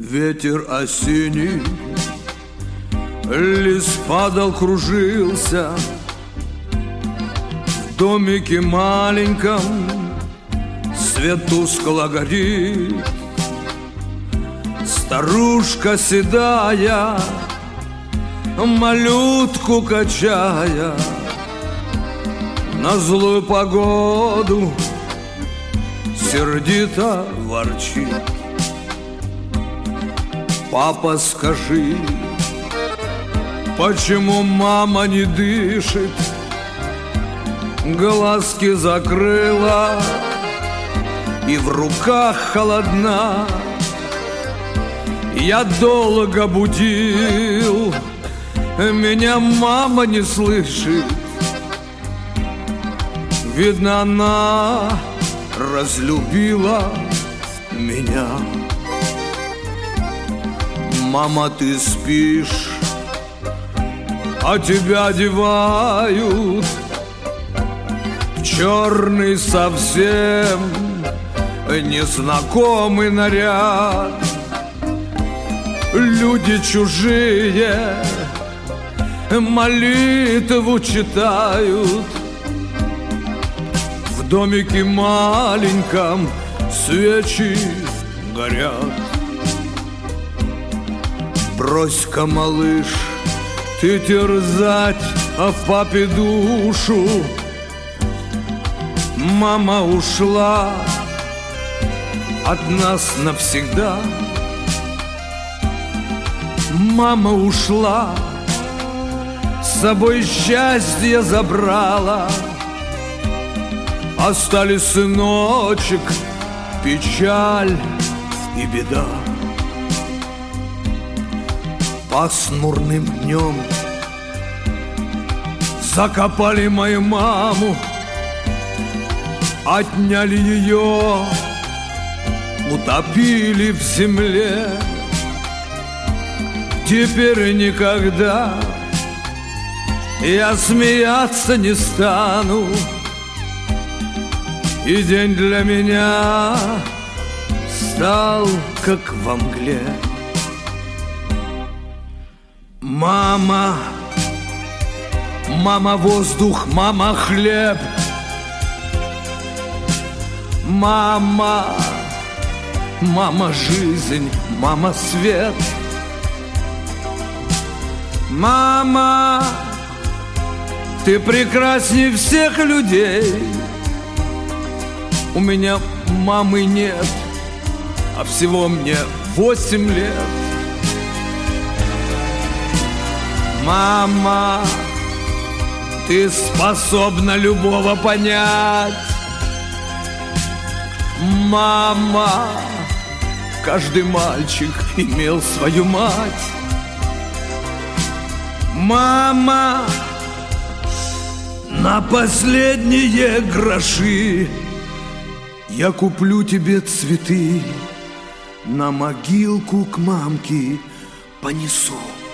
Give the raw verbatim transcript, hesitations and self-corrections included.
Ветер осенний, лист падал, кружился. В домике маленьком свет тускло горит. Старушка седая, малютку качая, на злую погоду сердито ворчит. Папа, скажи, почему мама не дышит? Глазки закрыла и в руках холодна. Я долго будил, меня мама не слышит. Видно, она разлюбила меня. Мама, ты спишь, а тебя одевают в черный совсем незнакомый наряд. Люди чужие молитву читают. В домике маленьком свечи горят. Брось-ка, малыш, ты терзать а в папе душу. Мама ушла от нас навсегда. Мама ушла, с собой счастье забрала. Остались, сыночек, печаль и беда. Пасмурным днем закопали мою маму, отняли ее, утопили в земле. Теперь никогда я смеяться не стану, и день для меня стал как во мгле. Мама, мама воздух, мама хлеб. Мама, мама жизнь, мама свет. Мама, ты прекрасней всех людей. У меня мамы нет, а всего мне восемь лет. Мама, ты способна любого понять. Мама, каждый мальчик имел свою мать. Мама, на последние гроши я куплю тебе цветы, на могилку к мамке понесу.